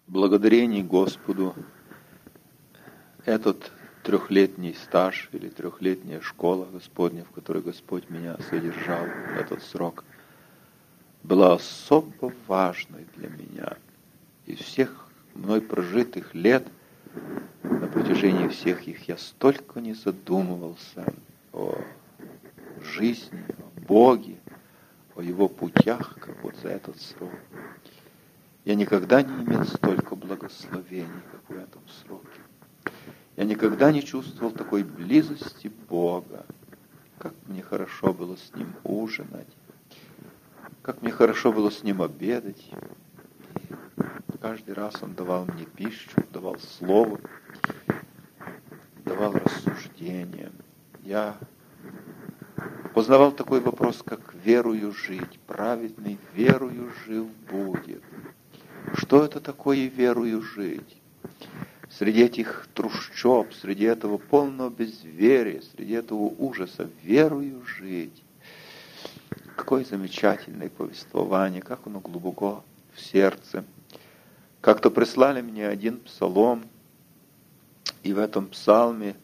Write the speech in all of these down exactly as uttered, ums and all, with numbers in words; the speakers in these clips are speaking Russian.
Благодарение Господу, этот трехлетний стаж или трехлетняя школа Господня, в которой Господь меня содержал в этот срок, была особо важной для меня. Из всех мной прожитых лет, на протяжении всех их, я столько не задумывался о жизни, о Боге, о Его путях, как вот за этот срок. Я никогда не имел столько благословений, как в этом сроке. Я никогда не чувствовал такой близости Бога, как мне хорошо было с Ним ужинать, как мне хорошо было с Ним обедать. И каждый раз Он давал мне пищу, давал слово, давал рассуждения. Я познавал такой вопрос, как верою жить. Праведный верою жив будет. Что это такое верою жить? Среди этих трущоб, среди этого полного безверия, среди этого ужаса, верою жить. Какое замечательное повествование, как оно глубоко в сердце. Как-то прислали мне один псалом, и в этом псалме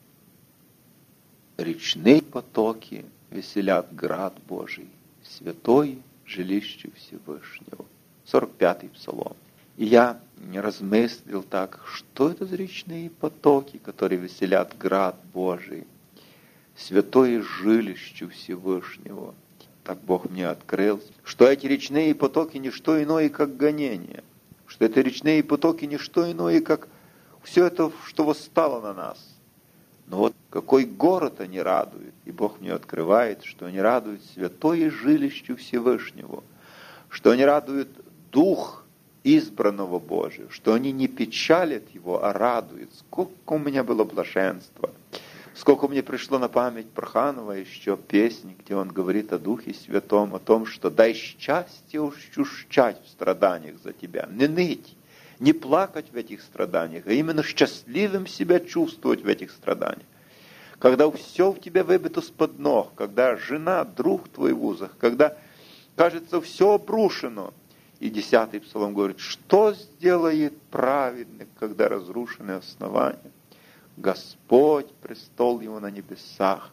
речные потоки веселят град Божий, святой жилище Всевышнего. сорок пятый псалом. И я не размыслил так, что это за речные потоки, которые веселят град Божий, святое жилище Всевышнего. Так Бог мне открыл, что эти речные потоки не что иное, как гонение, что эти речные потоки не что иное, как все это, что восстало на нас. Но вот какой город они радуют, и Бог мне открывает, что они радуют святое жилище Всевышнего, что они радуют дух избранного Божия, что они не печалят его, а радуют. Сколько у меня было блаженства, сколько мне пришло на память Проханова еще песни, где он говорит о Духе Святом, о том, что дай счастье ощущать в страданиях за тебя, не ныть, не плакать в этих страданиях, а именно счастливым себя чувствовать в этих страданиях. Когда все в тебя выбито с-под ног, когда жена, друг твой в узах, когда, кажется, все обрушено. И десятый псалом говорит, что сделает праведник, когда разрушены основания? Господь, престол его на небесах.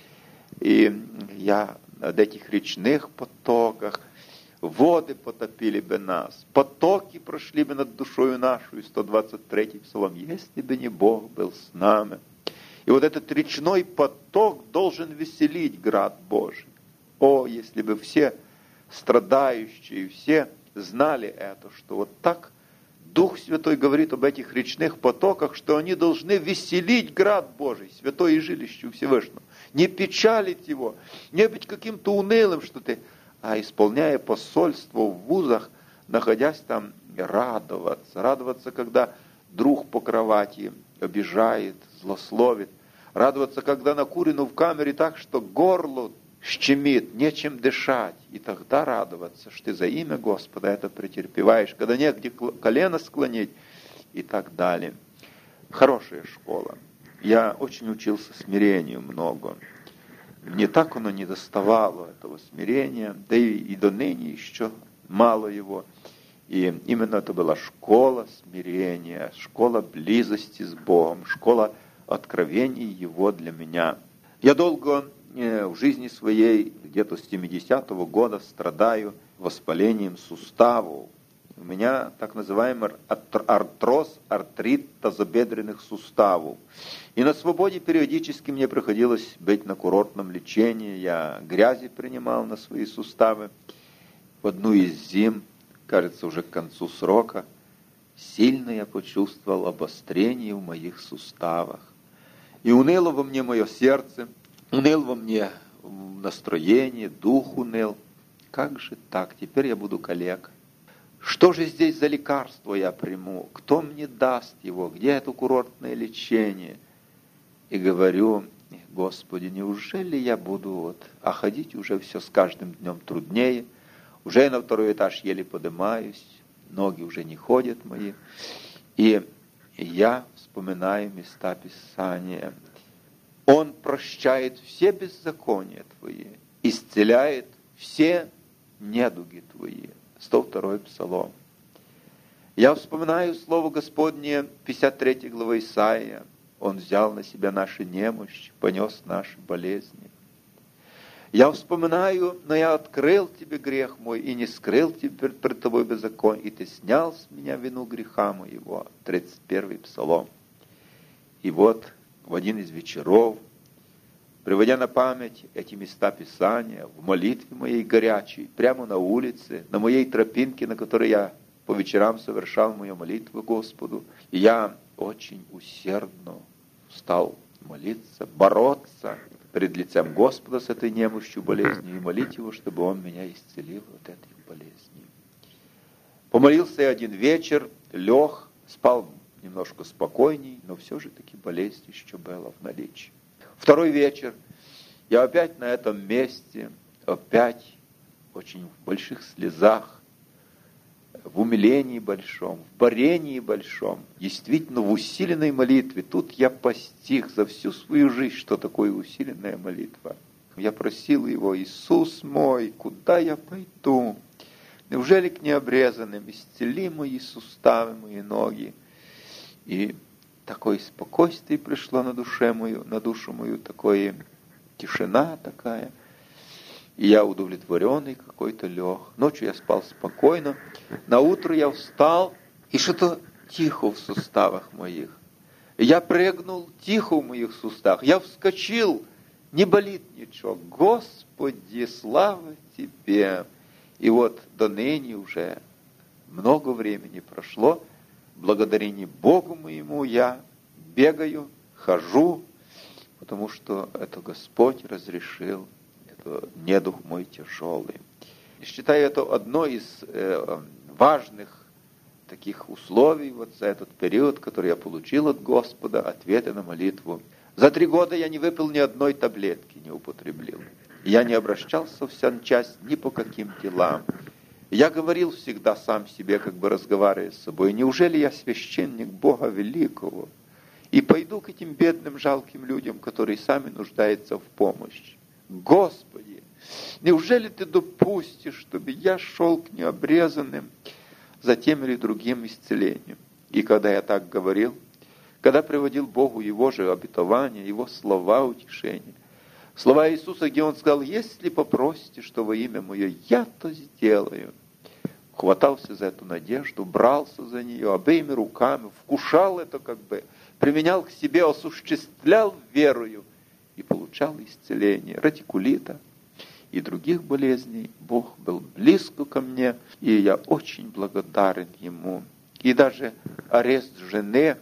И я над этих речных потоках, воды потопили бы нас, потоки прошли бы над душою нашу. И сто двадцать третий псалом, если бы не Бог был с нами. И вот этот речной поток должен веселить град Божий. О, если бы все страдающие, все знали это, что вот так Дух Святой говорит об этих речных потоках, что они должны веселить град Божий, святое жилище Всевышнего, не печалить его, не быть каким-то унылым, что ты, а исполняя посольство в вузах, находясь там, радоваться, радоваться, когда друг по кровати обижает, злословит, радоваться, когда накурено в камере так, что горло щемит, нечем дышать, и тогда радоваться, что ты за имя Господа это претерпеваешь, когда негде колено склонить, и так далее. Хорошая школа. Я очень учился смирению много. Мне так оно не доставало, этого смирения, да и, и до ныне еще мало его. И именно это была школа смирения, школа близости с Богом, школа откровений Его для меня. Я долго в жизни своей, где-то с семидесятого года, страдаю воспалением суставов. У меня так называемый артроз, артрит тазобедренных суставов. И на свободе периодически мне приходилось быть на курортном лечении. Я грязи принимал на свои суставы. В одну из зим, кажется, уже к концу срока, сильно я почувствовал обострение в моих суставах. И уныло во мне мое сердце, уныл во мне настроение, дух уныл. Как же так? Теперь я буду калека. Что же здесь за лекарство я приму? Кто мне даст его? Где это курортное лечение? И говорю, Господи, неужели я буду вот, а ходить уже все с каждым днем труднее? Уже я на второй этаж еле поднимаюсь, ноги уже не ходят мои. И я вспоминаю места Писания. Он прощает все беззакония твои, исцеляет все недуги твои. сто второй псалом. Я вспоминаю слово Господне, пятьдесят третья глава Исаия. Он взял на себя наши немощи, понес наши болезни. Я вспоминаю, но я открыл тебе грех мой и не скрыл тебе пред тобой беззаконие, и ты снял с меня вину греха моего. тридцать первый Псалом. И вот в один из вечеров, приводя на память эти места Писания, в молитве моей горячей, прямо на улице, на моей тропинке, на которой я по вечерам совершал мою молитву Господу, и я очень усердно стал молиться, бороться перед лицем Господа с этой немощью, болезнью, и молить Его, чтобы Он меня исцелил от этой болезни. Помолился я один вечер, лег, спал немножко спокойней, но все же таки болезнь еще была в наличии. Второй вечер, я опять на этом месте, опять очень в больших слезах, в умилении большом, в борении большом, действительно в усиленной молитве. Тут я постиг за всю свою жизнь, что такое усиленная молитва. Я просил Его: Иисус мой, куда я пойду? Неужели к необрезанным? Исцели мои суставы, мои ноги. И такое спокойствие пришло на душе мою, на душу мою, такое тишина такая. И я удовлетворенный какой-то лег. Ночью я спал спокойно. На утро я встал, и что-то тихо в суставах моих. И я прыгнул, тихо в моих суставах. Я вскочил, не болит ничего. Господи, слава Тебе! И вот до ныне уже много времени прошло. Благодарение Богу моему я бегаю, хожу, потому что это Господь разрешил. Недух мой тяжелый. И считаю это одно из э, важных таких условий вот за этот период, который я получил от Господа, ответы на молитву. За три года я не выпил ни одной таблетки, не употребил. Я не обращался в санчасть ни по каким делам. Я говорил всегда сам себе, как бы разговаривая с собой: неужели я священник Бога Великого и пойду к этим бедным, жалким людям, которые сами нуждаются в помощи? Господи, неужели Ты допустишь, чтобы я шел к необрезанным за тем или другим исцелением? И когда я так говорил, когда приводил Богу Его же обетования, Его слова утешения, слова Иисуса, где Он сказал: если попросите, что во имя Мое, я то сделаю, хватался за эту надежду, брался за нее обеими руками, вкушал это как бы, применял к себе, осуществлял верою, и получал исцеление радикулита и других болезней. Бог был близко ко мне, и я очень благодарен Ему. И даже арест жены,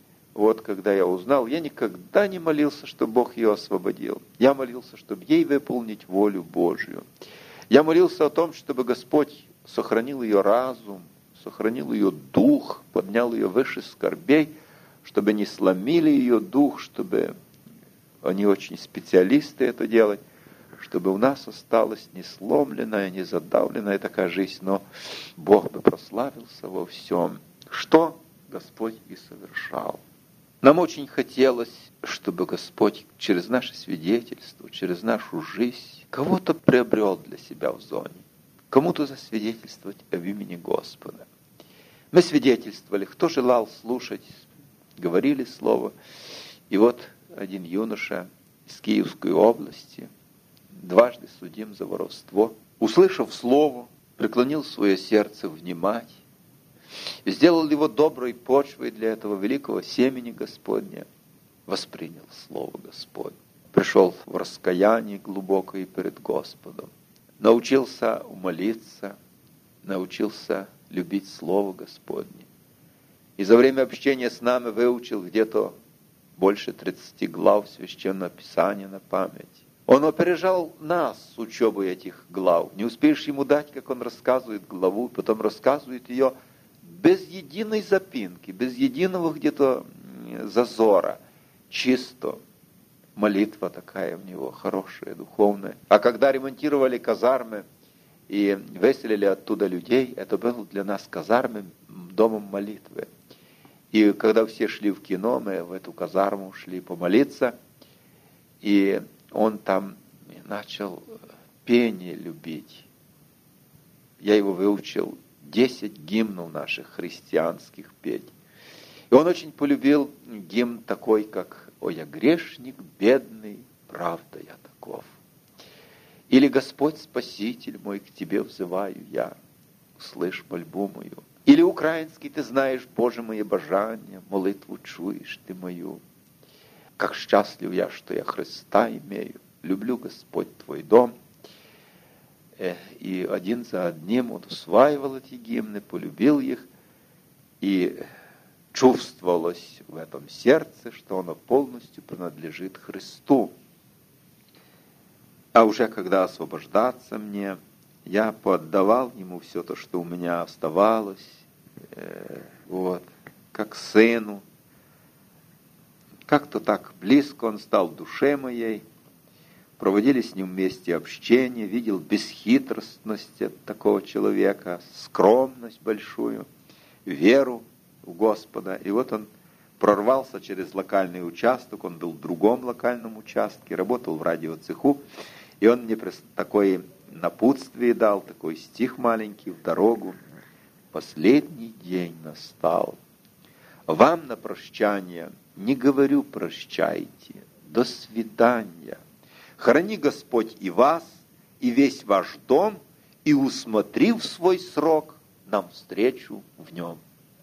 вот когда я узнал, я никогда не молился, чтобы Бог ее освободил. Я молился, чтобы ей выполнить волю Божью. Я молился о том, чтобы Господь сохранил ее разум, сохранил ее дух, поднял ее выше скорбей, чтобы не сломили ее дух, чтобы... Они очень специалисты это делать, чтобы у нас осталась не сломленная, не задавленная такая жизнь, но Бог бы прославился во всем, что Господь и совершал. Нам очень хотелось, чтобы Господь через наше свидетельство, через нашу жизнь кого-то приобрел для себя в зоне, кому-то засвидетельствовать об имени Господа. Мы свидетельствовали, кто желал слушать, говорили слово, и вот один юноша из Киевской области, дважды судим за воровство, услышав слово, преклонил свое сердце внимать, сделал его доброй почвой для этого великого семени Господня, воспринял слово Господне, пришел в раскаяние глубокое перед Господом, научился молиться, научился любить слово Господне. И за время общения с нами выучил где-то больше тридцати глав Священного Писания на память. Он опережал нас с учебой этих глав. Не успеешь ему дать, как он рассказывает главу, потом рассказывает ее без единой запинки, без единого где-то зазора. Чисто. Молитва такая у него хорошая, духовная. А когда ремонтировали казармы и выселили оттуда людей, это был для нас казармы домом молитвы. И когда все шли в кино, мы в эту казарму шли помолиться, и он там начал пение любить. Я его выучил десять гимнов наших христианских петь. И он очень полюбил гимн такой, как «О, я грешник, бедный, правда я таков». Или «Господь Спаситель мой, к Тебе взываю я, услышь мольбу мою». Или украинский «Ты знаешь, Боже, мои бажання, молитву чуешь ты мою». «Как счастлив я, что я Христа имею, люблю, Господь, Твой дом». И один за одним он усваивал эти гимны, полюбил их, и чувствовалось в этом сердце, что оно полностью принадлежит Христу. А уже когда освобождаться мне, я поотдавал ему все то, что у меня оставалось, э, вот, как сыну. Как-то так близко он стал душе моей. Проводили с ним вместе общение, видел бесхитростность такого человека, скромность большую, веру в Господа. И вот он прорвался через локальный участок, он был в другом локальном участке, работал в радиоцеху, и он мне такое напутствие дал, такой стих маленький в дорогу. «Последний день настал. Вам на прощание не говорю прощайте, до свидания. Храни Господь и вас, и весь ваш дом, и усмотрив свой срок, нам встречу в нем.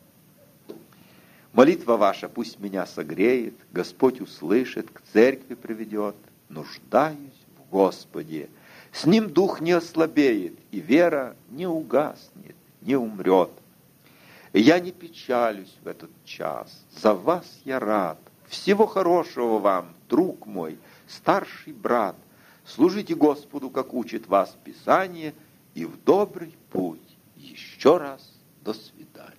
Молитва ваша пусть меня согреет, Господь услышит, к церкви приведет. Нуждаюсь в Господе. С ним дух не ослабеет, и вера не угаснет, не умрет. Я не печалюсь в этот час, за вас я рад. Всего хорошего вам, друг мой, старший брат. Служите Господу, как учит вас Писание, и в добрый путь. Еще раз до свидания.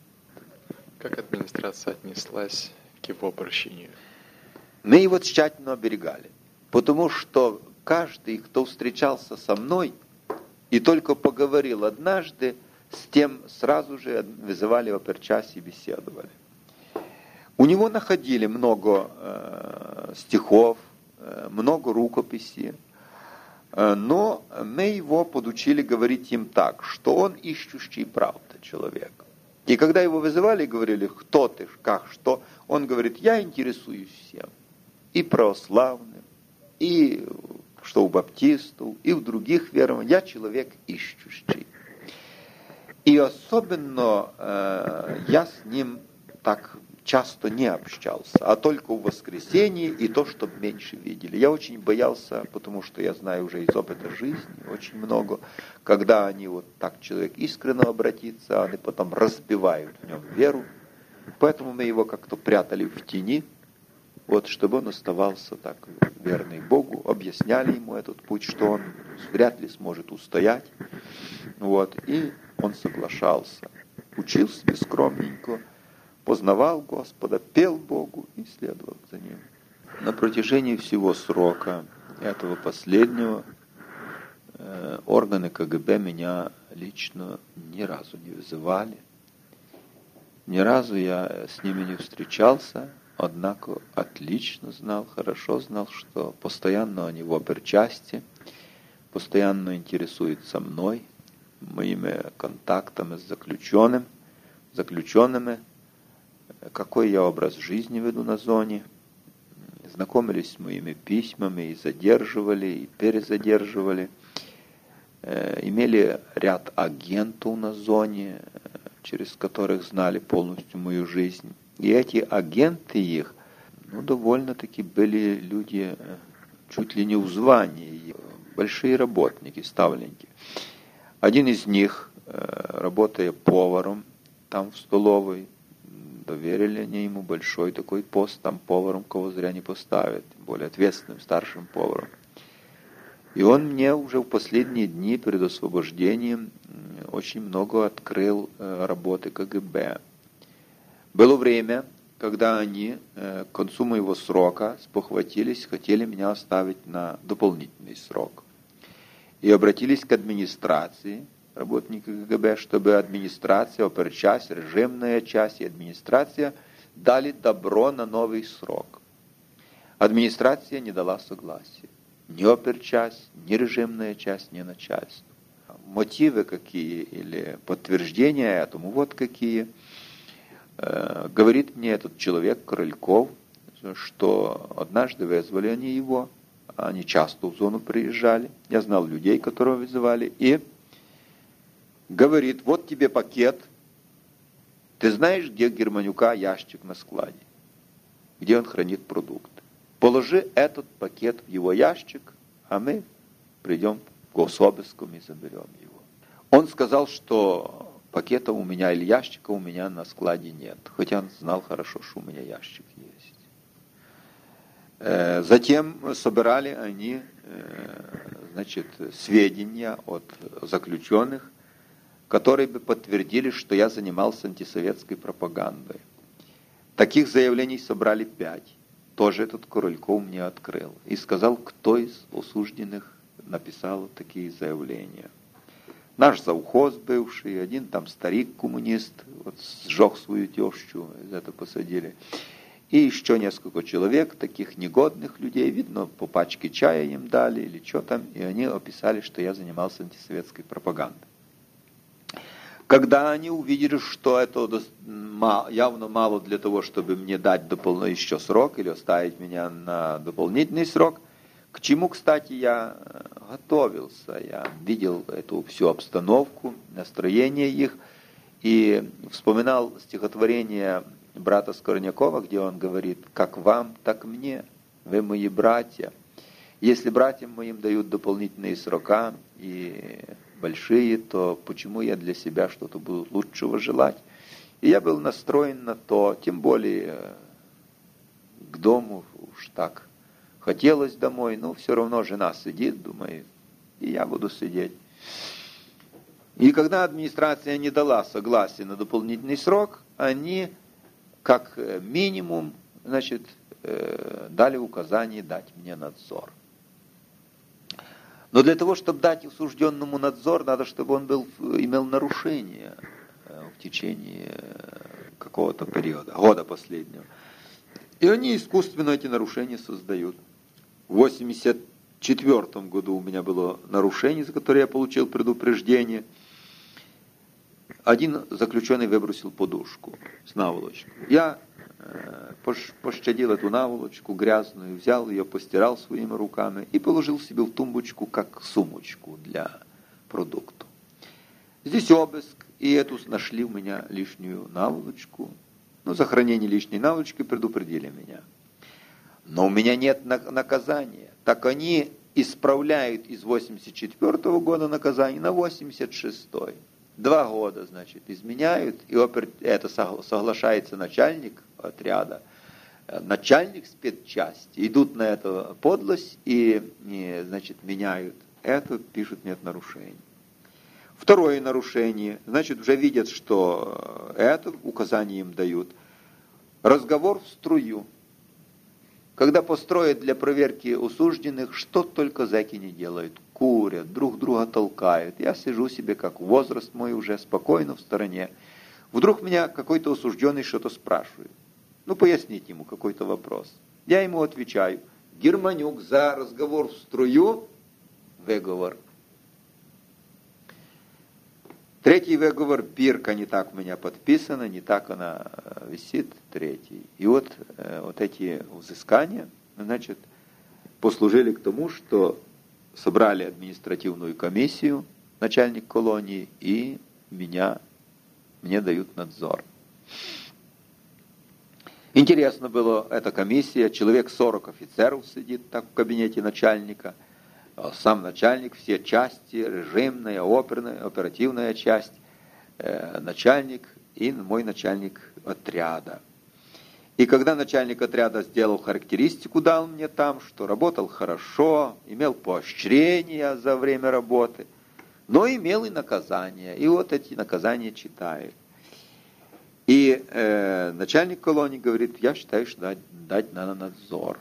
Как администрация отнеслась к его обращению? Мы его тщательно оберегали, потому что каждый, кто встречался со мной и только поговорил однажды, с тем сразу же вызывали в оперчас и беседовали. У него находили много э, стихов, э, много рукописей, э, но мы его подучили говорить им так, что он ищущий правды человек. И когда его вызывали и говорили, кто ты, как, что, он говорит, я интересуюсь всем. И православным, и что у баптистов, и в других верованиях. Я человек ищущий. И особенно э, я с ним так часто не общался, а только в воскресенье и то, чтобы меньше видели. Я очень боялся, потому что я знаю уже из опыта жизни очень много, когда они вот так человек искренне обратится, они потом разбивают в нем веру. Поэтому мы его как-то прятали в тени, вот, чтобы он оставался так верный Богу, объясняли ему этот путь, что он вряд ли сможет устоять. Вот, и он соглашался, учился скромненько, познавал Господа, пел Богу и следовал за Ним. На протяжении всего срока этого последнего э, органы КГБ меня лично ни разу не вызывали. Ни разу я с ними не встречался, однако отлично знал, хорошо знал, что постоянно они в оперчасти, постоянно интересуются мной, моими контактами с заключенным, заключенными, какой я образ жизни веду на зоне, знакомились с моими письмами и задерживали, и перезадерживали, имели ряд агентов на зоне, через которых знали полностью мою жизнь. И эти агенты их, ну, довольно-таки были люди чуть ли не в звании, большие работники, ставленники. Один из них, работая поваром там в столовой, доверили они ему большой такой пост, там поваром кого зря не поставят, тем более ответственным старшим поваром. И он мне уже в последние дни перед освобождением очень много открыл работы КГБ. Было время, когда они к концу моего срока спохватились, хотели меня оставить на дополнительный срок. И обратились к администрации, работники КГБ, чтобы администрация, оперчасть, режимная часть и администрация дали добро на новый срок. Администрация не дала согласия. Ни оперчасть, ни режимная часть, ни начальство. мотивы какие или подтверждения этому, вот какие. Говорит мне этот человек, Крыльков, что однажды вызвали они его, они часто в зону приезжали, я знал людей, которые вызывали, и говорит, вот тебе пакет, ты знаешь, где Германюка ящик на складе, где он хранит продукты. Положи этот пакет в его ящик, а мы придем к гособыском и заберем его. Он сказал, что пакета у меня или ящика у меня на складе нет, хотя он знал хорошо, что у меня ящик есть. Затем собирали они, значит, сведения от заключенных, которые бы подтвердили, что я занимался антисоветской пропагандой. Таких заявлений собрали пять. Тоже этот Крыльков мне открыл. И сказал, кто из осужденных написал такие заявления. Наш завхоз бывший, один там старик-коммунист, вот сжег свою тещу, за это посадили. И еще несколько человек, таких негодных людей, видно, по пачке чая им дали или что там, и они описали, что я занимался антисоветской пропагандой. Когда они увидели, что это явно мало для того, чтобы мне дать дополнительный еще срок или оставить меня на дополнительный срок, к чему, кстати, я готовился, я видел эту всю обстановку, настроение их, и вспоминал стихотворение брата Скорнякова, где он говорит, как вам, так мне, вы мои братья. Если братьям моим дают дополнительные срока и большие, то почему я для себя что-то буду лучшего желать? И я был настроен на то, тем более к дому уж так хотелось домой, но все равно жена сидит, думаю, и я буду сидеть. И когда администрация не дала согласия на дополнительный срок, они как минимум, значит, дали указание дать мне надзор. Но для того, чтобы дать осужденному надзор, надо, чтобы он был, имел нарушение в течение какого-то периода, года последнего. И они искусственно эти нарушения создают. В восемьдесят четвёртом году у меня было нарушение, за которое я получил предупреждение. Один заключенный выбросил подушку с наволочкой. Я пощадил эту наволочку грязную, взял ее, постирал своими руками и положил себе в тумбочку, как сумочку для продуктов. Здесь обыск, и эту нашли у меня лишнюю наволочку. Ну, за хранение лишней наволочки предупредили меня. Но у меня нет наказания. Так они исправляют из восемьдесят четвёртого года наказание на восемьдесят шестой. Два года, значит, изменяют, и это соглашается начальник отряда, начальник спецчасти, идут на эту подлость и, и значит, меняют это, пишут нет нарушений. Второе нарушение, значит, уже видят, что это указание им дают. Разговор в струю. Когда построят для проверки осужденных, что только зэки не делают. Курят, друг друга толкают. Я сижу себе, как возраст мой уже, спокойно в стороне. Вдруг меня какой-то осужденный что-то спрашивает. Ну, пояснить ему какой-то вопрос. Я ему отвечаю. Германюк, за разговор в струю, выговор. Третий выговор, бирка не так у меня подписана, не так она висит, третий. И вот, вот эти взыскания, значит, послужили к тому, что собрали административную комиссию, начальник колонии, и меня, мне дают надзор. Интересно было, эта комиссия, человек сорок офицеров сидит так в кабинете начальника, сам начальник, все части, режимная, оперная, оперативная часть, э, начальник и мой начальник отряда. И когда начальник отряда сделал характеристику, дал мне там, что работал хорошо, имел поощрение за время работы, но имел и наказания. И вот эти наказания читает. И э, начальник колонии говорит, я считаю, что дать, дать надо надзор.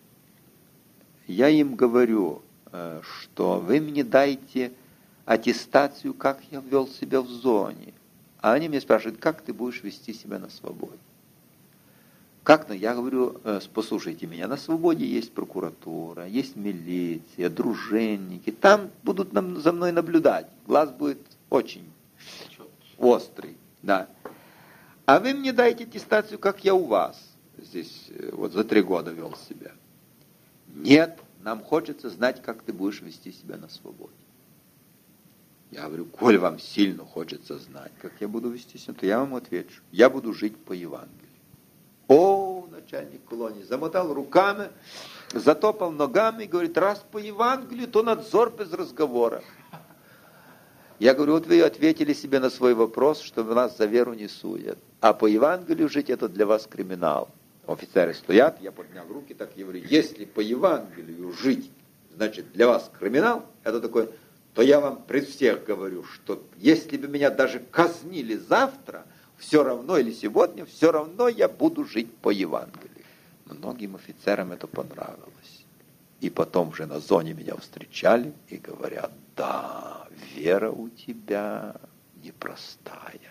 Я им говорю, что вы мне дайте аттестацию, как я вел себя в зоне. А они меня спрашивают, как ты будешь вести себя на свободе? Как-то я говорю, послушайте меня, на свободе есть прокуратура, есть милиция, дружинники, там будут за мной наблюдать, глаз будет очень острый, да. А вы мне дайте аттестацию, как я у вас здесь вот за три года вел себя. Нет, нам хочется знать, как ты будешь вести себя на свободе. Я говорю, коль вам сильно хочется знать, как я буду вести себя, то я вам отвечу, я буду жить по Евангелию. О, начальник колонии замотал руками, затопал ногами и говорит, раз по Евангелию, то надзор без разговора. Я говорю, вот вы ответили себе на свой вопрос, что нас за веру не судят. А по Евангелию жить это для вас криминал. Офицеры стоят, я поднял руки, так я говорю, если по Евангелию жить, значит для вас криминал, это такое, то я вам при всех говорю, что если бы меня даже казнили завтра, все равно, или сегодня, все равно я буду жить по Евангелию. Многим офицерам это понравилось. И потом же на зоне меня встречали и говорят, да, вера у тебя непростая.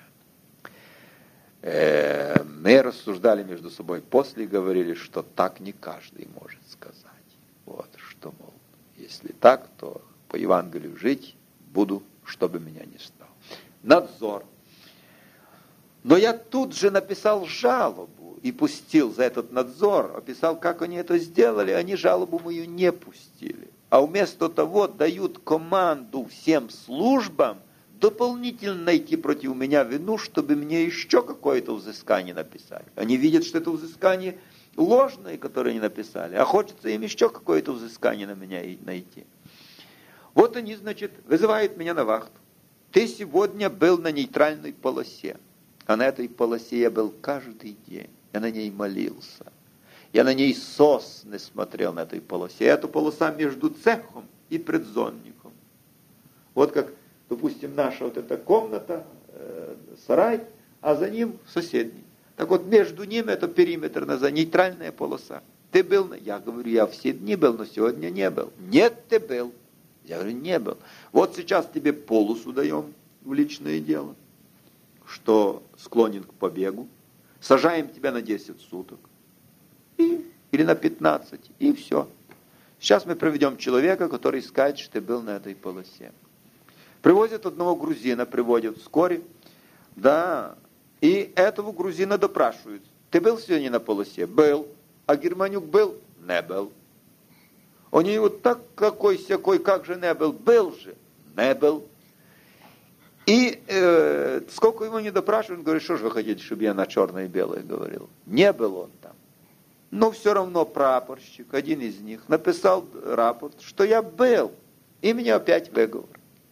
Э, мы рассуждали между собой после и говорили, что так не каждый может сказать. Вот, что, мол, если так, то по Евангелию жить буду, чтобы меня не стало. Надзор. Но я тут же написал жалобу и пустил за этот надзор, описал, как они это сделали, они жалобу мою не пустили. А вместо того дают команду всем службам дополнительно найти против меня вину, чтобы мне еще какое-то взыскание написали. Они видят, что это взыскание ложное, которое они написали, а хочется им еще какое-то взыскание на меня найти. Вот они, значит, вызывают меня на вахту. Ты сегодня был на нейтральной полосе. А на этой полосе я был каждый день. Я на ней молился. Я на ней сосны смотрел на этой полосе. Эта полоса между цехом и предзонником. Вот как, допустим, наша вот эта комната, э, сарай, а за ним соседний. Так вот, между ними это периметр, нейтральная полоса. Ты был? На... Я говорю, я все дни был, но сегодня не был. Нет, ты был. Я говорю, не был. Вот сейчас тебе полосу даем в личное дело, что склонен к побегу, сажаем тебя на десять суток, и, или на пятнадцать, и все. Сейчас мы проведем человека, который скажет, что ты был на этой полосе. Привозят одного грузина, приводят вскоре, да, и этого грузина допрашивают. Ты был сегодня на полосе? Был. А Германюк был? Не был. Они вот так, какой-сякой, как же не был? Был же. Не был. И э, сколько его не допрашивают, он говорит, что же вы хотите, чтобы я на черное и белое говорил? Не был он там. Но все равно прапорщик, один из них, написал рапорт, что я был. И меня опять выговор.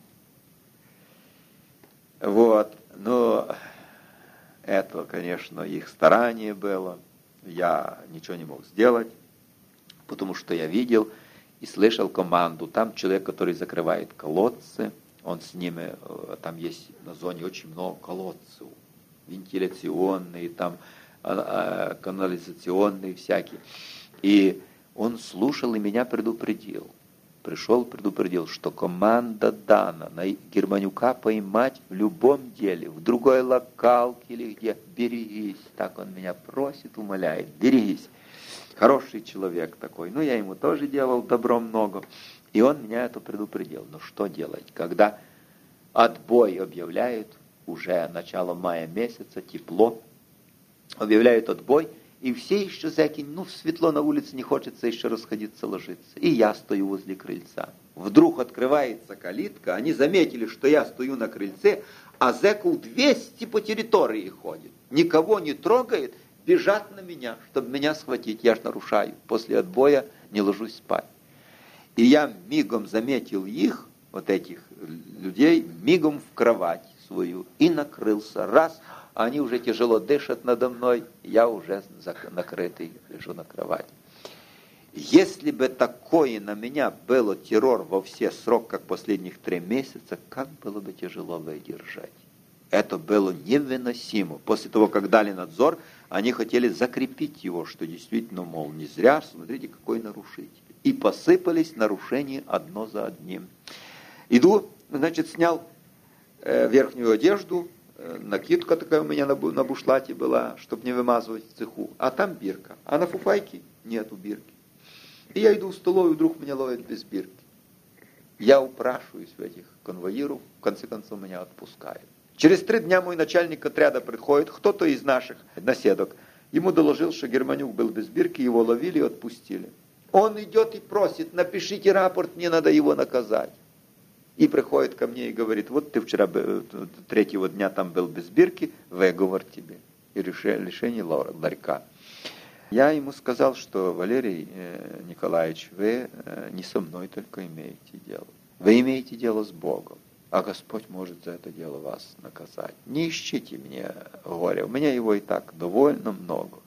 Вот. Но это, конечно, их старание было. Я ничего не мог сделать, потому что я видел и слышал команду. Там человек, который закрывает колодцы, он с ними, там есть на зоне очень много колодцев, вентиляционные, там канализационные всякие. И он слушал и меня предупредил. Пришел, предупредил, что команда дана на Германюка поймать в любом деле, в другой локалке или где. Берегись. Так он меня просит, умоляет. Берегись. Хороший человек такой. Ну, я ему тоже делал добро много. И он меня это предупредил. Но что делать, когда отбой объявляют, уже начало мая месяца, тепло, объявляют отбой, и все еще зэки, ну, светло на улице, не хочется еще расходиться, ложиться. И я стою возле крыльца. Вдруг открывается калитка, они заметили, что я стою на крыльце, а зэков двести по территории ходит. Никого не трогает, бежат на меня, чтобы меня схватить. Я ж нарушаю. После отбоя не ложусь спать. И я мигом заметил их, вот этих людей, мигом в кровать свою и накрылся. Раз, они уже тяжело дышат надо мной, я уже накрытый лежу на кровати. Если бы такое на меня было террор во все срок, как последних три месяца, как было бы тяжело выдержать. Это было невыносимо. После того, как дали надзор, они хотели закрепить его, что действительно, мол, не зря, смотрите, какой нарушитель. И посыпались нарушения одно за одним. Иду, значит, снял э, верхнюю одежду, накидка такая у меня на, на бушлате была, чтобы не вымазывать в цеху, а там бирка. А на фуфайке нету бирки. И я иду в столовую, вдруг меня ловят без бирки. Я упрашиваюсь в этих конвоиров, в конце концов меня отпускают. Через три дня мой начальник отряда приходит, кто-то из наших наседок. Ему доложил, что Германюк был без бирки, его ловили и отпустили. Он идет и просит, напишите рапорт, мне надо его наказать. И приходит ко мне и говорит, вот ты вчера третьего дня там был без бирки, выговор тебе. И лишение ларька. Я ему сказал, что Валерий Николаевич, вы не со мной только имеете дело. Вы имеете дело с Богом. А Господь может за это дело вас наказать. Не ищите мне горя. У меня его и так довольно много.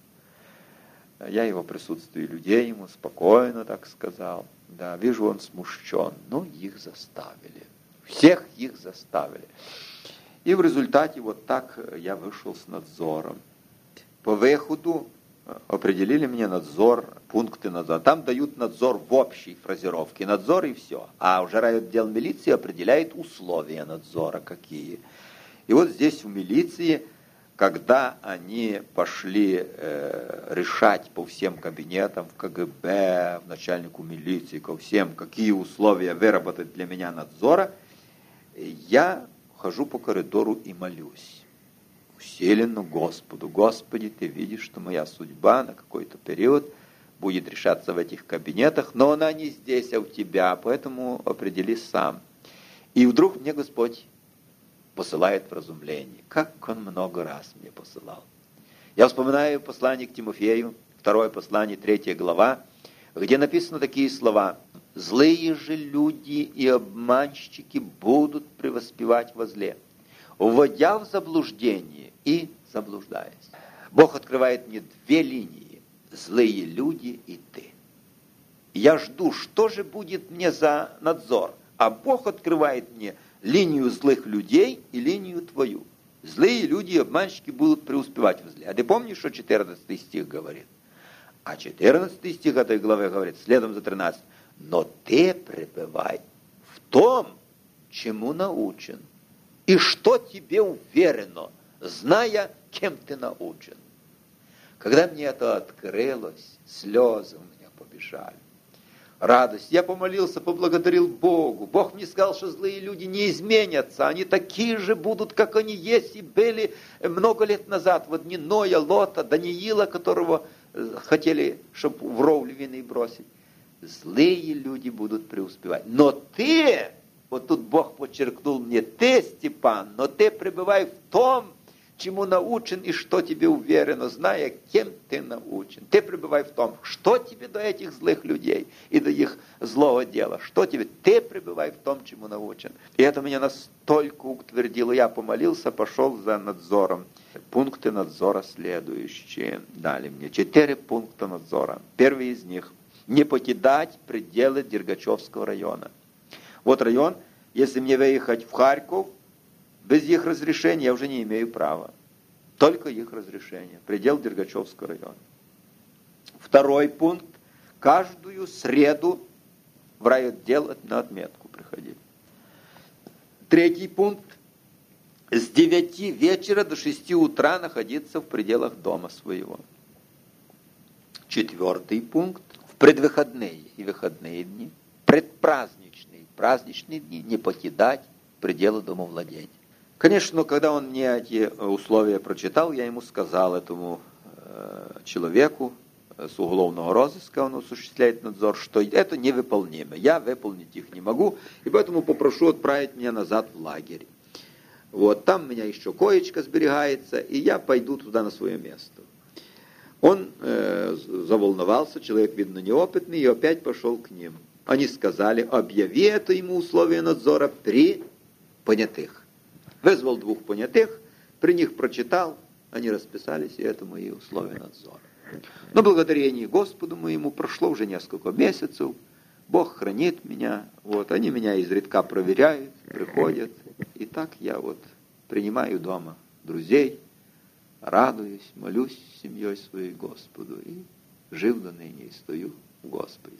Я его присутствии людей ему спокойно так сказал. Да, вижу, он смущен. Но их заставили. Всех их заставили. И в результате вот так я вышел с надзором. По выходу определили мне надзор, пункты надзора. Там дают надзор в общей фразировке. Надзор и все. А уже райотдел милиции определяет условия надзора какие. И вот здесь в милиции, когда они пошли э, решать по всем кабинетам, в КГБ, в начальнику милиции, ко всем, какие условия выработать для меня надзора, я хожу по коридору и молюсь. Усиленно Господу. Господи, Ты видишь, что моя судьба на какой-то период будет решаться в этих кабинетах, но она не здесь, а у Тебя, поэтому определи сам. И вдруг мне Господь посылает вразумление. Как Он много раз мне посылал. Я вспоминаю послание к Тимофею, второе послание, третья глава, где написаны такие слова. «Злые же люди и обманщики будут превоспевать во зле, вводя в заблуждение и заблуждаясь». Бог открывает мне две линии. Злые люди и ты. Я жду, что же будет мне за надзор. А Бог открывает мне линию злых людей и линию твою. Злые люди и обманщики будут преуспевать в зле. А ты помнишь, что четырнадцатый стих говорит? А четырнадцатый стих этой главы говорит, следом за тринадцатым. Но ты пребывай в том, чему научен. И что тебе уверено, зная, кем ты научен. Когда мне это открылось, слезы у меня побежали. Радость. Я помолился, поблагодарил Богу. Бог мне сказал, что злые люди не изменятся. Они такие же будут, как они есть и были много лет назад. В дни Ноя, Лота, Даниила, которого хотели, чтобы в ров львиный бросить. Злые люди будут преуспевать. Но ты... Вот тут Бог подчеркнул мне, ты, Степан, но ты пребывай в том, чему научен и что тебе уверено, зная, кем ты научен. Ты пребывай в том, что тебе до этих злых людей и до их злого дела. Что тебе? Ты пребывай в том, чему научен. И это меня настолько утвердило. Я помолился, пошел за надзором. Пункты надзора следующие дали мне. Четыре пункта надзора. Первый из них. Не покидать пределы Дергачевского района. Вот район, если мне выехать в Харьков, без их разрешения я уже не имею права. Только их разрешение. Предел Дергачевского района. Второй пункт. Каждую среду в райотдел на отметку приходить. Третий пункт. С девяти вечера до шести утра находиться в пределах дома своего. Четвертый пункт. В предвыходные и выходные дни, предпраздничные праздничные дни не покидать пределы домовладения. Конечно, когда он мне эти условия прочитал, я ему сказал, этому э, человеку с уголовного розыска, он осуществляет надзор, что это невыполнимо. Я выполнить их не могу, и поэтому попрошу отправить меня назад в лагерь. Вот, там у меня еще коечка сберегается, и я пойду туда на свое место. Он э, заволновался, человек, видно, неопытный, и опять пошел к ним. Они сказали, объяви это ему условия надзора при понятых. Вызвал двух понятых, при них прочитал, они расписались, и это мои условия надзора. Но благодарение Господу моему прошло уже несколько месяцев, Бог хранит меня, вот, они меня изредка проверяют, приходят, и так я вот принимаю дома друзей, радуюсь, молюсь с семьей своей Господу, и жив до ныне и стою в Господе.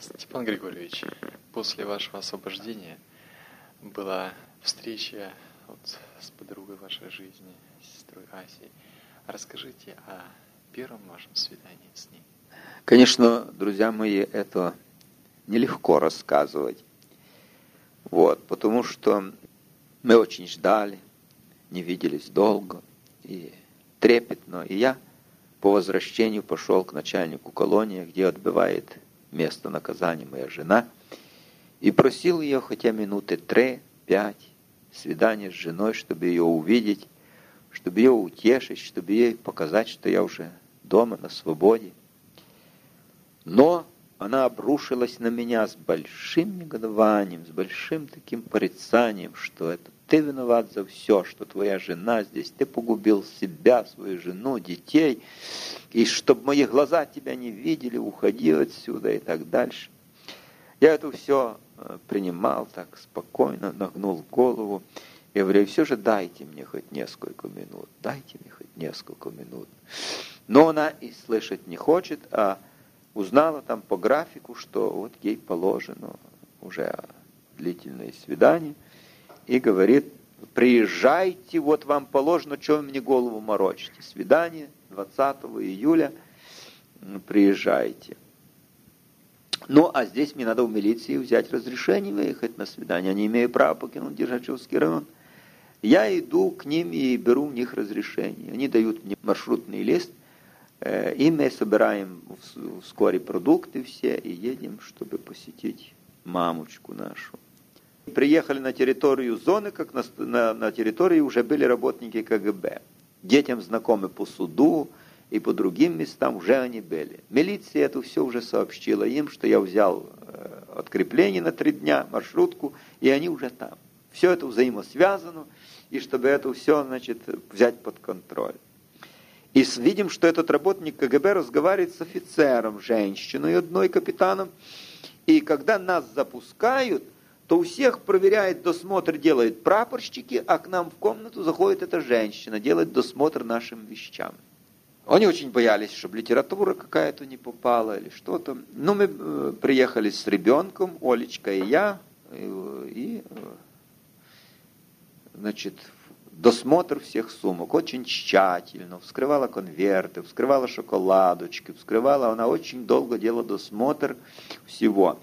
Степан Григорьевич, после вашего освобождения была встреча вот с подругой вашей жизни, с сестрой Асей. Расскажите о первом вашем свидании с ней. Конечно, друзья мои, это нелегко рассказывать. Вот, потому что мы очень ждали, не виделись долго и трепетно. И я по возвращению пошел к начальнику колонии, где отбывает место наказания моя жена, и просил ее хотя минуты три-пять свидания с женой, чтобы ее увидеть, чтобы ее утешить, чтобы ей показать, что я уже дома, на свободе. Но она обрушилась на меня с большим негодованием, с большим таким порицанием, что это ты виноват за все, что твоя жена здесь, ты погубил себя, свою жену, детей, и чтобы мои глаза тебя не видели, уходи отсюда и так дальше. Я это все принимал так спокойно, нагнул голову и говорю, все же дайте мне хоть несколько минут, дайте мне хоть несколько минут. Но она и слышать не хочет, а узнала там по графику, что вот ей положено уже длительное свидание, и говорит, приезжайте, вот вам положено, что вы мне голову морочите. Свидание двадцатого июля, приезжайте. Ну, а здесь мне надо в милиции взять разрешение выехать на свидание. Я не имею права покинуть Держачевский район. Я иду к ним и беру у них разрешение. Они дают мне маршрутный лист, и мы собираем вскоре продукты все и едем, чтобы посетить мамочку нашу. Приехали на территорию зоны, как на, на, на территории уже были работники ка гэ бэ. Детям знакомы по суду и по другим местам уже они были. Милиция это все уже сообщила им, что я взял э, открепление на три дня, маршрутку, и они уже там. Все это взаимосвязано, и чтобы это все, значит, взять под контроль. И видим, что этот работник ка гэ бэ разговаривает с офицером, женщиной одной, капитаном. И когда нас запускают, то у всех проверяет досмотр, делают прапорщики, а к нам в комнату заходит эта женщина, делает досмотр нашим вещам. Они очень боялись, чтобы литература какая-то не попала или что-то. Ну, мы э, приехали с ребенком, Олечка и я, и, и значит, досмотр всех сумок, очень тщательно, вскрывала конверты, вскрывала шоколадочки, вскрывала, она очень долго делала досмотр всего.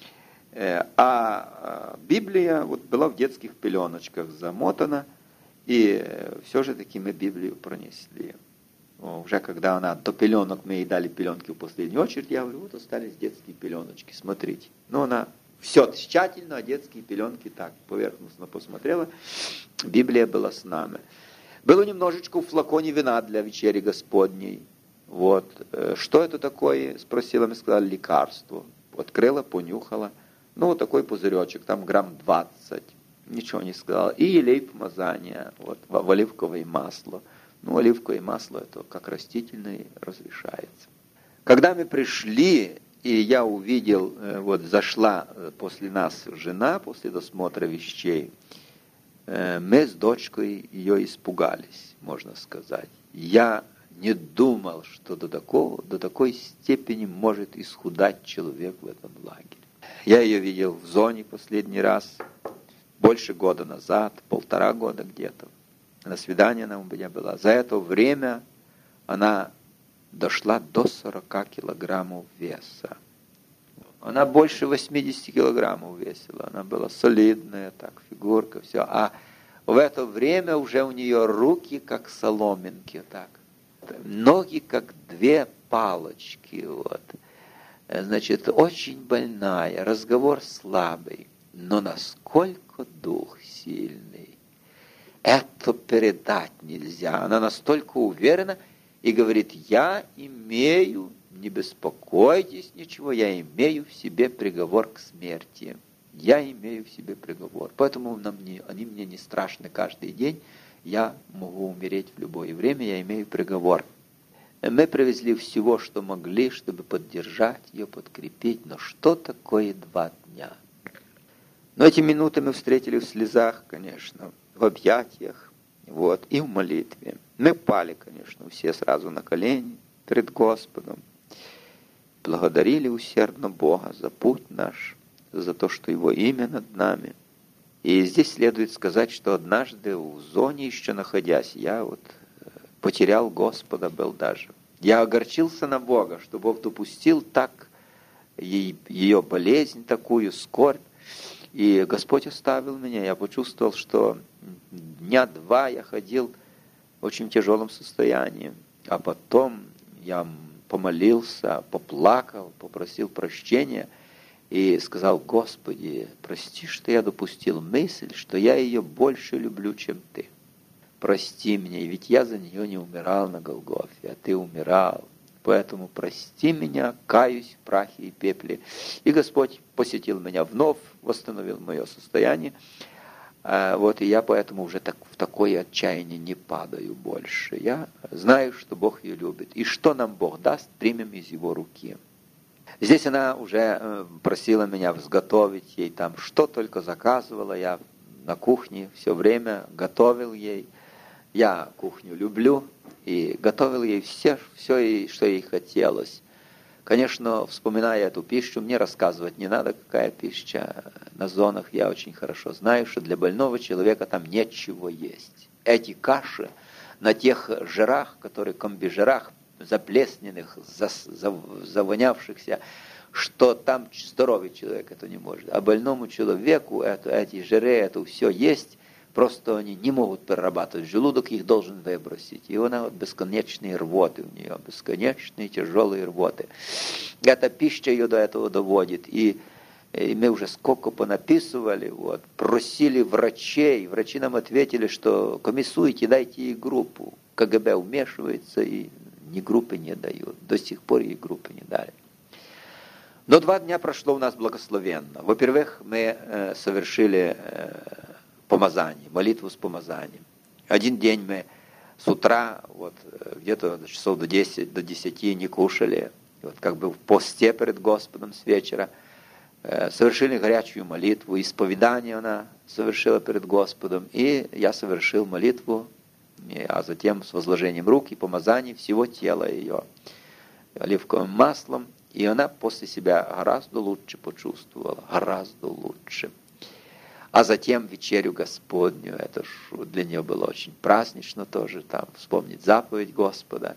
А Библия вот была в детских пеленочках замотана, и все же таки мы Библию пронесли. Уже когда она до пеленок, мы ей дали пеленки в последнюю очередь, я говорю, вот остались детские пеленочки, смотрите. Но она все тщательно, а детские пеленки так, поверхностно посмотрела. Библия была с нами. Было немножечко в флаконе вина для вечери Господней. Вот. Что это такое? Спросила, мне сказали, лекарство. Открыла, понюхала. Ну, вот такой пузыречек, там грамм двадцать. Ничего не сказала. И елей помазания, вот, в оливковое масло. Ну, оливковое масло, это как растительное, разрешается. Когда мы пришли, и я увидел, вот зашла после нас жена, после досмотра вещей, мы с дочкой ее испугались, можно сказать. Я не думал, что до такого, до такой степени может исхудать человек в этом лагере. Я ее видел в зоне последний раз, больше года назад, полтора года где-то. На свидание она у меня была. За это время она дошла до сорока килограммов веса. Она больше восьмидесяти килограммов весила. Она была солидная, так, фигурка, все. А в это время уже у нее руки как соломинки, так. Ноги как две палочки, вот. Значит, очень больная, разговор слабый, но насколько дух сильный. Это передать нельзя. Она настолько уверена и говорит, я имею, не беспокойтесь ничего, я имею в себе приговор к смерти. Я имею в себе приговор. Поэтому нам не, они мне не страшны каждый день. Я могу умереть в любое время, я имею приговор. Мы привезли всего, что могли, чтобы поддержать ее, подкрепить. Но что такое два дня? Но эти минуты мы встретили в слезах, конечно, в объятиях, вот, и в молитве. Мы пали, конечно, все сразу на колени перед Господом. Благодарили усердно Бога за путь наш, за то, что Его имя над нами. И здесь следует сказать, что однажды в зоне еще находясь, я вот потерял Господа был даже. Я огорчился на Бога, что Бог допустил так ее болезнь такую, скорбь. И Господь оставил меня. Я почувствовал, что дня два я ходил в очень тяжелом состоянии. А потом я помолился, поплакал, попросил прощения и сказал: Господи, прости, что я допустил мысль, что я ее больше люблю, чем Ты. Прости меня, ведь я за нее не умирал на Голгофе, а Ты умирал. Поэтому прости меня, каюсь в прахе и пепле. И Господь посетил меня вновь, восстановил мое состояние. А вот и я поэтому уже так, в такое отчаяние не падаю больше. Я знаю, что Бог ее любит. И что нам Бог даст, примем из Его руки. Здесь она уже просила меня изготовить ей там, что только заказывала. Я на кухне все время готовил ей. Я кухню люблю и готовил ей все, все, что ей хотелось. Конечно, вспоминая эту пищу, мне рассказывать не надо, какая пища. На зонах я очень хорошо знаю, что для больного человека там нечего есть. Эти каши на тех жирах, которые комбижирах, заплесненных, завонявшихся, что там здоровый человек это не может. А больному человеку это, эти жиры, это все есть. Просто они не могут перерабатывать. Желудок их должен выбросить. И она вот бесконечные рвоты у нее, бесконечные тяжелые рвоты. Эта пища ее до этого доводит. И, и мы уже сколько понаписывали, вот, просили врачей. Врачи нам ответили, что комиссуйте, дайте ей группу. КГБ вмешивается и ни группы не дают. До сих пор ей группы не дали. Но два дня прошло у нас благословенно. Во-первых, мы э, совершили... Э, помазание, молитву с помазанием. Один день мы с утра, вот, где-то часов до десяти, до десяти не кушали, вот, как бы в посте перед Господом с вечера, э, совершили горячую молитву, исповедание она совершила перед Господом, и я совершил молитву, и, а затем с возложением рук и помазанием всего тела ее оливковым маслом, и она после себя гораздо лучше почувствовала, гораздо лучше. А затем вечерю Господню, это ж для нее было очень празднично тоже, там вспомнить заповедь Господа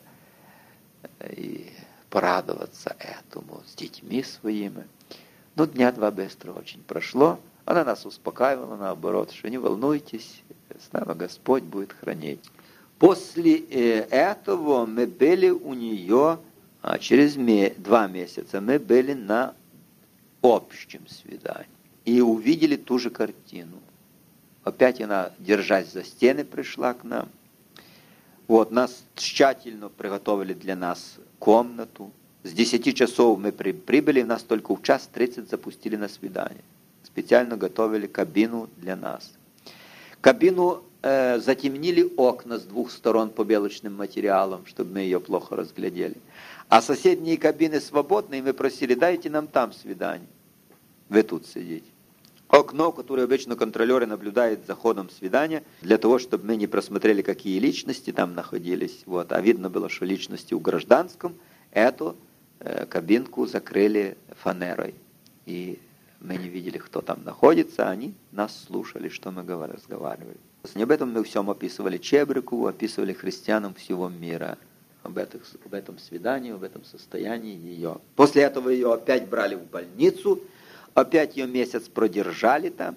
и порадоваться этому с детьми своими. Ну, дня два быстро очень прошло. Она нас успокаивала, наоборот, что не волнуйтесь, с нами Господь будет хранить. После этого мы были у нее, а через два месяца мы были на общем свидании. И увидели ту же картину. Опять она, держась за стены, пришла к нам. Вот, нас тщательно приготовили для нас комнату. С десяти часов мы при, прибыли, нас только в час тридцать запустили на свидание. Специально готовили кабину для нас. Кабину э, затемнили окна с двух сторон побелочным материалом, чтобы мы ее плохо разглядели. А соседние кабины свободные, мы просили: дайте нам там свидание. Вы тут сидите. Окно, которое обычно контролеры наблюдают за ходом свидания, для того, чтобы мы не просмотрели, какие личности там находились. Вот. А видно было, что личности у гражданском эту э, кабинку закрыли фанерой. И мы не видели, кто там находится, они нас слушали, что мы разговаривали. И об этом мы всем описывали Чебрикову, описывали христианам всего мира. Об этом, об этом свидании, об этом состоянии ее. После этого ее опять брали в больницу. Опять ее месяц продержали там,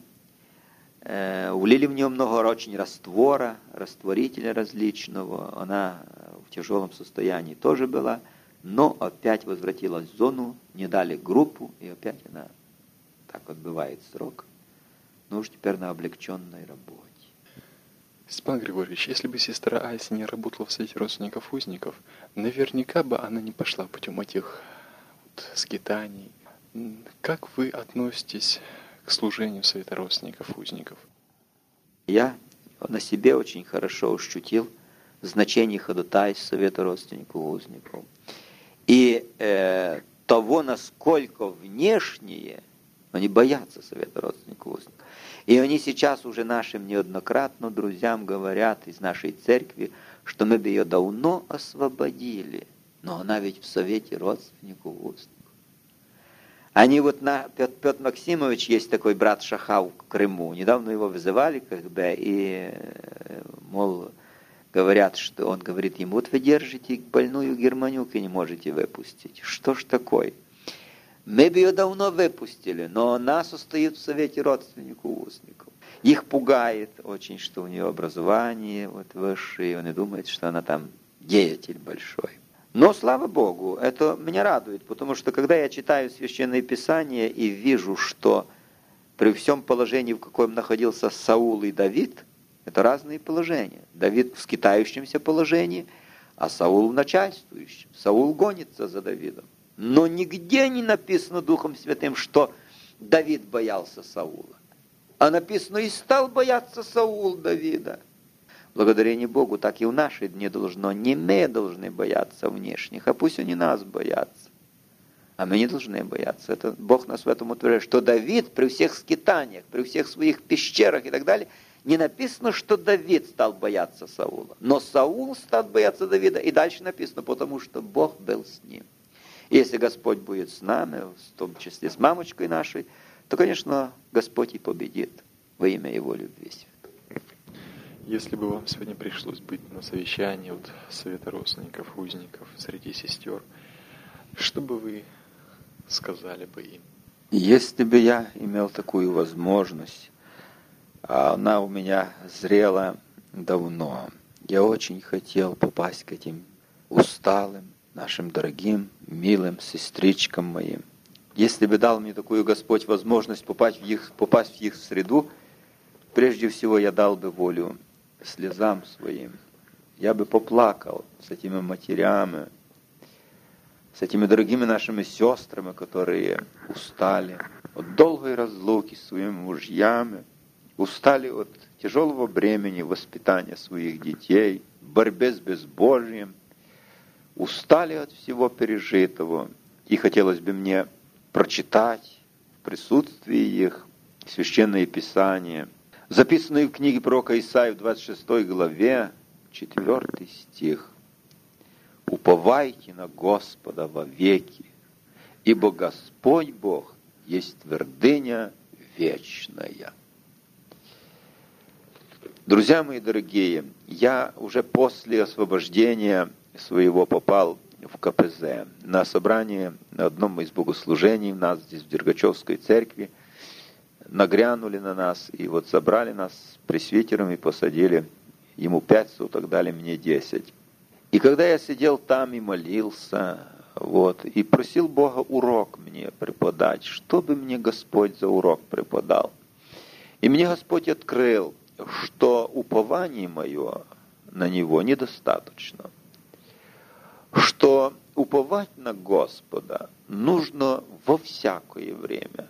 э, улили в нее много очень раствора, растворителя различного. Она в тяжелом состоянии тоже была, но опять возвратилась в зону, не дали группу, и опять она так отбывает срок. Ну уж теперь на облегченной работе. Степан Григорьевич, если бы сестра Ася не работала в Совете родственников узников, наверняка бы она не пошла путем этих вот скитаний. Как вы относитесь к служению Совета родственников узников? Я на себе очень хорошо ощутил значение ходатайств Совета родственников узников. И э, того, насколько внешние, они боятся Совета родственников узников. И они сейчас уже нашим неоднократно друзьям говорят из нашей церкви, что мы бы ее давно освободили. Но она ведь в Совете родственников узников. Они вот на Петр, Петр Максимович, есть такой брат Шахав в Крыму, недавно его вызывали, как бы, и, мол, говорят, что он говорит ему, вот вы держите больную германюк и не можете выпустить. Что ж такое? Мы бы ее давно выпустили, но нас остают в совете родственников узников. Их пугает очень, что у нее образование вот высшее, он и думает, что она там деятель большой. Но, слава Богу, это меня радует, потому что когда я читаю Священное Писание и вижу, что при всем положении, в каком находился Саул и Давид, это разные положения. Давид в скитающемся положении, а Саул в начальствующем. Саул гонится за Давидом. Но нигде не написано Духом Святым, что Давид боялся Саула. А написано, и стал бояться Саул Давида. Благодарение Богу, так и в наши дни должно. Не мы должны бояться внешних, а пусть они нас боятся. А мы не должны бояться. Это Бог нас в этом утверждает, что Давид при всех скитаниях, при всех своих пещерах и так далее, не написано, что Давид стал бояться Саула. Но Саул стал бояться Давида. И дальше написано, потому что Бог был с ним. И если Господь будет с нами, в том числе с мамочкой нашей, то, конечно, Господь и победит во имя Его любви. Если бы вам сегодня пришлось быть на совещании вот, Совета родственников, узников, среди сестер, что бы вы сказали бы им? Если бы я имел такую возможность, а она у меня зрела давно, я очень хотел попасть к этим усталым, нашим дорогим, милым сестричкам моим. Если бы дал мне такую Господь возможность попасть в их, попасть в их среду, прежде всего я дал бы волю слезам своим. Я бы поплакал с этими матерями, с этими дорогими нашими сестрами, которые устали от долгой разлуки с своими мужьями, устали от тяжелого бремени воспитания своих детей, борьбы с безбожием, устали от всего пережитого. И хотелось бы мне прочитать в присутствии их Священное Писание, записанные в книге пророка Исаии в двадцать шестой главе, четвёртый стих. «Уповайте на Господа вовеки, ибо Господь Бог есть твердыня вечная». Друзья мои дорогие, я уже после освобождения своего попал в ка пэ зэ на собрание на одном из богослужений у нас здесь в Дергачевской церкви. Нагрянули на нас и вот собрали нас с пресвитером и посадили. Ему пять суток, дали мне десять. И когда я сидел там и молился, вот, и просил Бога урок мне преподать, что бы мне Господь за урок преподал. И мне Господь открыл, что упование мое на Него недостаточно. Что уповать на Господа нужно во всякое время.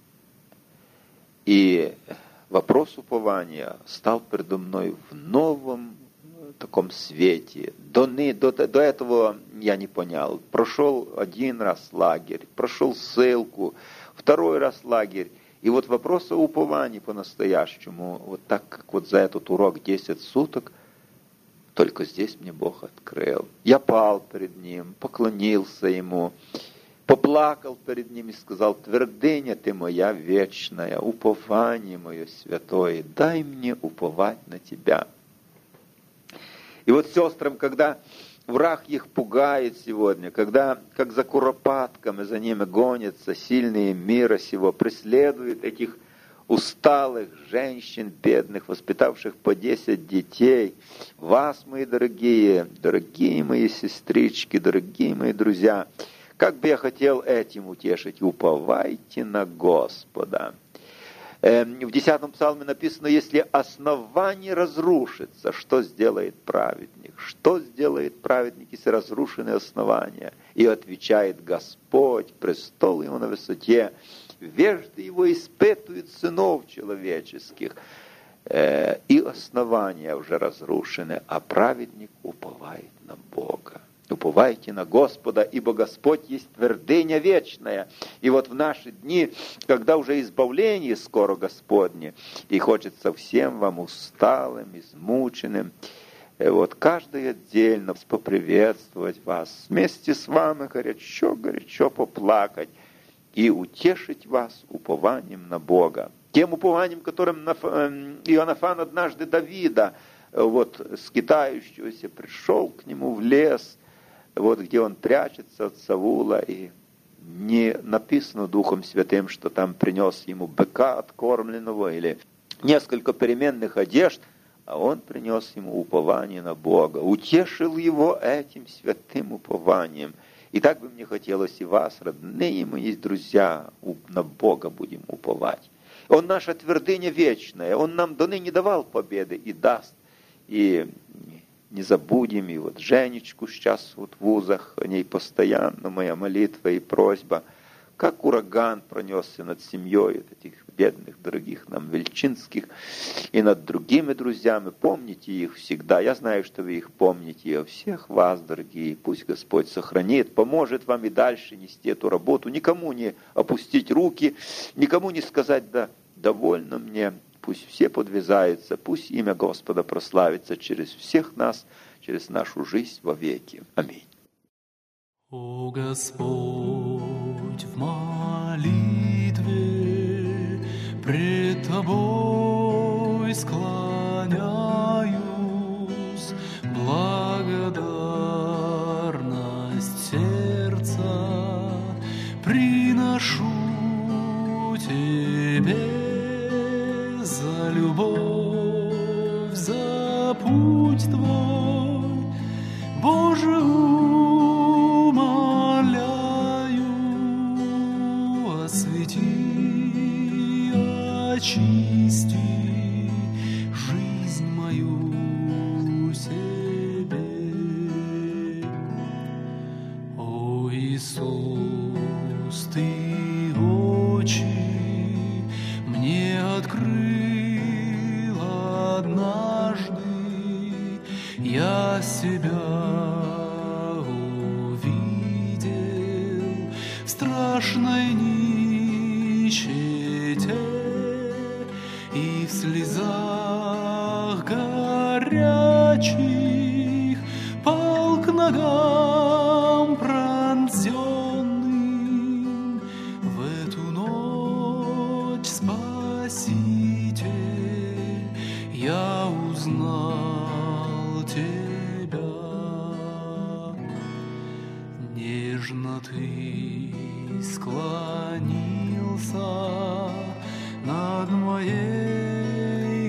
И вопрос упования стал передо мной в новом таком свете. До, до, до этого я не понял. Прошел один раз лагерь, прошел ссылку, второй раз лагерь. И вот вопрос о уповании по-настоящему, вот так как вот за этот урок десять суток, только здесь мне Бог открыл. Я пал перед Ним, поклонился Ему, поплакал перед Ним и сказал: «Твердыня Ты моя вечная, упование мое святое, дай мне уповать на Тебя». И вот сестрам, когда враг их пугает сегодня, когда, как за куропатками, за ними гонятся сильные мира сего, преследуют этих усталых женщин, бедных, воспитавших по десять детей, вас, мои дорогие, дорогие мои сестрички, дорогие мои друзья, как бы я хотел этим утешить: уповайте на Господа. В десятом псалме написано: если основание разрушится, что сделает праведник? Что сделает праведник, если разрушены основания? И отвечает Господь: престол его на высоте, вежды его испытывают сынов человеческих. И основания уже разрушены, а праведник уповает на Бога. Уповайте на Господа, ибо Господь есть твердыня вечная. И вот в наши дни, когда уже избавление скоро Господне, и хочется всем вам усталым, измученным, вот каждый отдельно поприветствовать вас, вместе с вами горячо-горячо поплакать и утешить вас упованием на Бога. Тем упованием, которым Иоаннафан однажды Давида, вот, скитающегося, пришел к нему в лес, вот, где он прячется от Саула, и не написано Духом Святым, что там принес ему быка откормленного или несколько переменных одежд, а он принес ему упование на Бога, утешил его этим святым упованием. И так бы мне хотелось и вас, родные мои друзья, на Бога будем уповать. Он наша твердыня вечная, Он нам до ныне давал победы и даст. И не забудем, и вот Женечку сейчас вот в вузах, о ней постоянно моя молитва и просьба, как ураган пронесся над семьей этих бедных, дорогих нам Вельчинских, и над другими друзьями. Помните их всегда. Я знаю, что вы их помните. И о всех вас, дорогие, пусть Господь сохранит, поможет вам и дальше нести эту работу. Никому не опустить руки, никому не сказать: да, довольно мне. Пусть все подвязаются, пусть имя Господа прославится через всех нас, через нашу жизнь вовеки. Аминь. О Господь, в молитве пред Тобой склоняюсь, благодарность сердца приношу Тебе за любовь, за путь Твой, Боже, умоляю, освети, очисти жизнь мою себе. О Иисус, Ты очи мне открыл однажды, я себя увидел в страшной нищете и в слезах горячих пал к ногам пронзенным. В эту ночь Спаситель, я узнал Тебя. Нежно Ты склонился над моей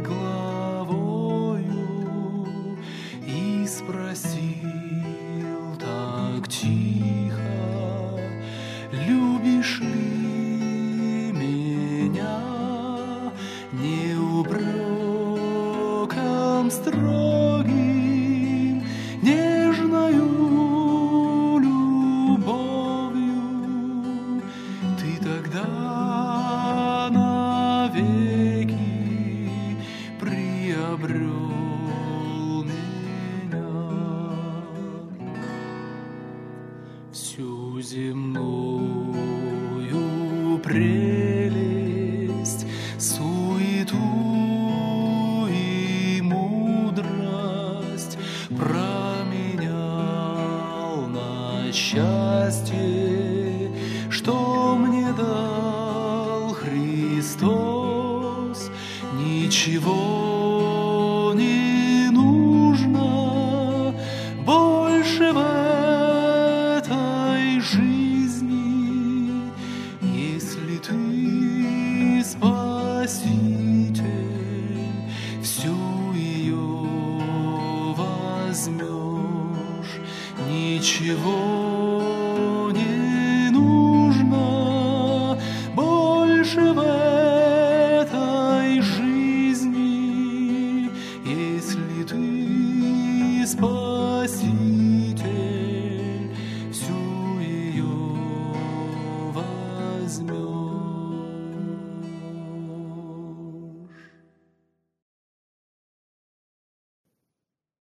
головою и спросил так тихо: любишь ли меня? Не упреком строгим, нежною любовью Ты тогда навеки приобрел меня. Всю земную прелесть, суету и мудрость променял на счастье, что мне дал Христос. Ничего не нужно больше в этой жизни, если Ты, Спаситель, всю ее возьмешь. Ничего